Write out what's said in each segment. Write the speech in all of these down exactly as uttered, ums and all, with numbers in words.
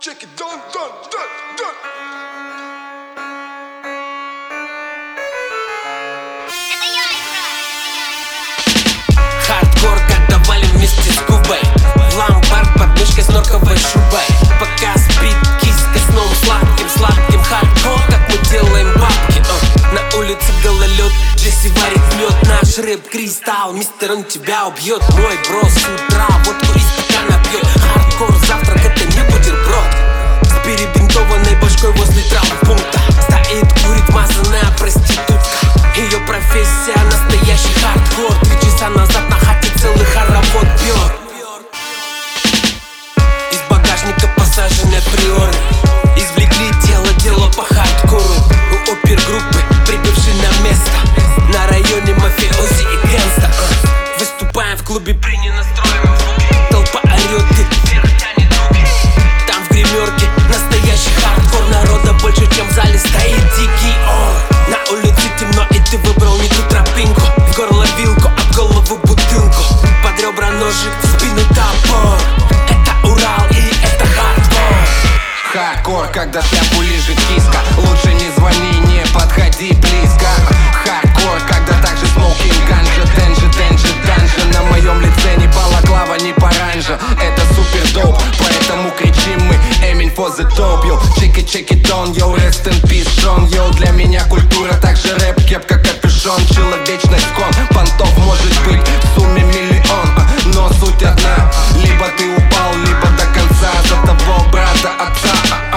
check it, done, done, done, done. Хардкор, когда валим вместе с Кубой. В ломбард под мышкой с норковой шубой. Пока спит киска с новым сладким, сладким. Хардкор, как мы делаем бабки. uh. На улице гололед, Джесси варит мед. Наш рэп кристалл, мистер, он тебя убьет. Мой бро с утра водку из стакана пьет. Хардкор, завтрак, это не бутерброд. С перебинтованной башкой возле травмпункта стоит, курит мазаная проститутка. Ее профессия настоящий хардкор. Три часа назад на хате целый хоровод пёр. Из багажника посаженной приоры извлекли тело, дело по хардкору. У опергруппы, прибывшей на место, на районе мафиози и гэнста. uh. Выступаем в клубе, приняли настроем звуки. Толпа орёт, ты вверх тянет руки. Там в гримерке настоящий хардкор. Народа больше, чем в зале стоит дикий ор. На улице темно, и ты выбрал не ту тропинку. В горло вилку, об голову бутылку. Под ребра ножик, в спину топор. Это Урал и это хардкор. Хардкор, когда шляпу лежит киска. Лучше не звони, не подходи близко. Хардкор, когда также смокинг, ганжа, денжи, денжи, данжа. На моем лице ни балаклава, ни паранжа. Это супер доп, поэтому кричим мы aiming for the top, yo. Check it, check it on, yo, rest in peace, Шон, yo. Для меня культура также рэп, кепка, капюшон. Человечность кон, понтов может быть в сумме миллион. Но суть одна, либо ты упал, либо до конца за того брата отца.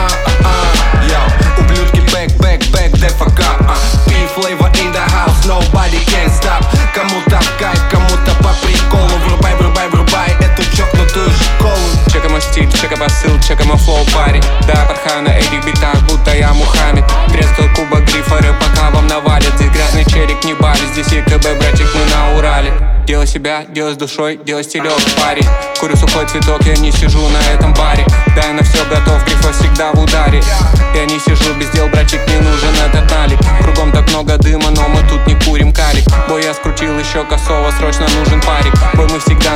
Yo, ублюдки, back, back, back, the fuck up. P-flavor in the house, nobody can stop. Кому-то в кайф, кому-то по приколу. Врубай, врубай, врубай эту чокнутую школу. Чека мой стиль, чека посыл, чека мой флоу, парень. Да, подхаю на этих битах, будто я Мухаммед. Трескал кубок грифоры, пока вам навалит. Здесь грязный челик, не барь, здесь ЕКБ, братик, мы на Урале. Делай себя, делай с душой, делай стилёк, парень. Курю сухой цветок, я не сижу на этом баре. Да, я на все готов, грифа всегда в ударе. Я не сижу без дел, братик, не нужен этот налик. Кругом так много дыма, но мы тут не курим калик. Бой, я скрутил еще косово, срочно нужен парик. Бой, мы всегда